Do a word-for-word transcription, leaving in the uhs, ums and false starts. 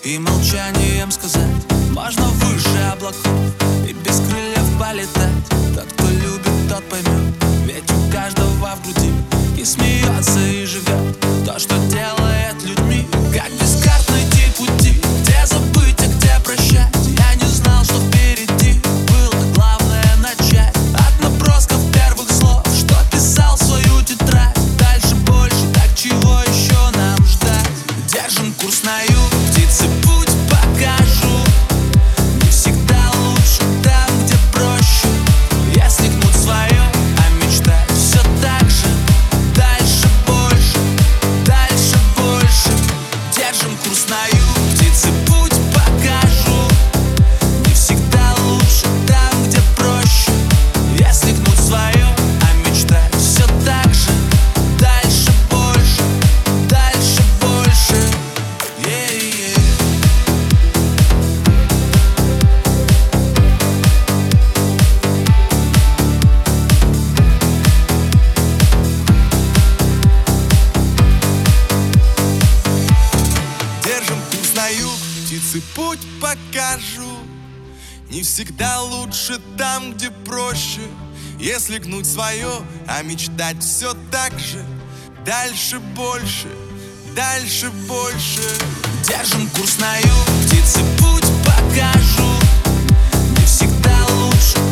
И молчанием сказать: можно выше облаков и без крыльев полетать. Тот, кто любит, тот поймет, ведь у каждого в груди и смеется, и живет то, что делает людьми. Как без карт найти пути, где забыть, а где прощать? Я не знал, что впереди было главное начать. От набросков первых слов, что писал в свою тетрадь. Дальше больше, так чего еще нам ждать? Держим курс на юг, птицы путь покажу. Не всегда лучше там, где проще, если гнуть свое, а мечтать все так же. Дальше больше, дальше больше. Держим курс на юг, птицы путь покажу. Не всегда лучше там, где проще, если гнуть свое, а мечтать все так же. Дальше больше, дальше больше. Yeah, yeah. Держим курс на юг, птицы путь покажу. Не всегда лучше там, где проще, если гнуть свое, а мечтать все так же. Дальше больше, дальше больше. Держим курс на юг, птицы путь покажу. Не всегда лучше